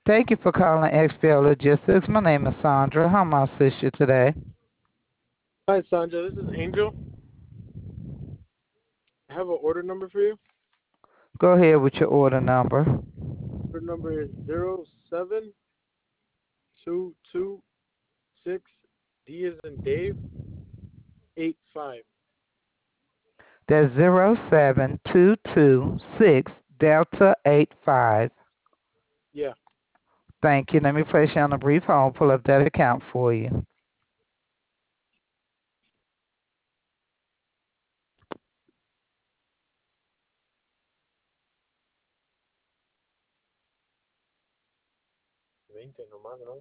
Thank you for calling XPL Logistics. My name is Sandra. How may I assist you today? Hi, Sandra. This is Angel. I have an order number for you. Go ahead with your order number. Order number is 07226 D as in Dave 85. That's 07226 Delta 85. Yeah. Thank you. Let me place you on a brief hold. Pull up that account for you. Veinte nomás, ¿no?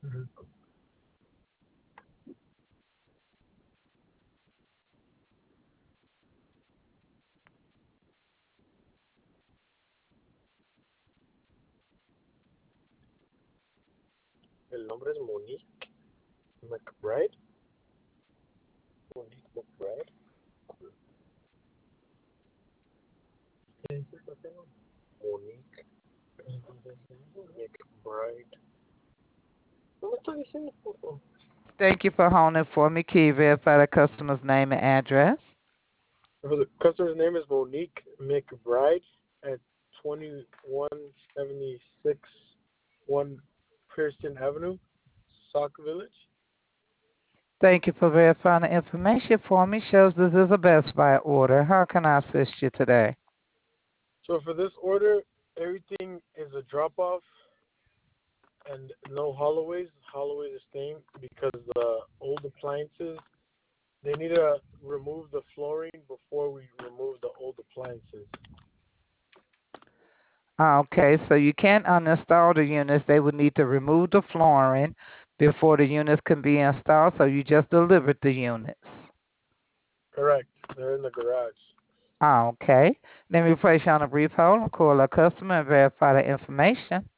El nombre es Monique McBride. Monique McBride. ¿Qué dice el papel? Monique McBride. No me está diciendo, por favor. Thank you for holding for me. Can you verify the customer's name and address? The customer's name is Monique McBride at 2176 1 Pearson Avenue, Sauk Village. Thank you for verifying the information for me. Shows this is a Best Buy order. How can I assist you today? So for this order, everything is a drop off and no holoways. Holoways are staying because the old appliances, they need to remove the flooring before we remove the old appliances. Okay, so you can't uninstall the units. They would need to remove the flooring before the units can be installed, so you just delivered the units. Correct. They're in the garage. Okay, let me place you on a brief hold and call a customer and verify the information.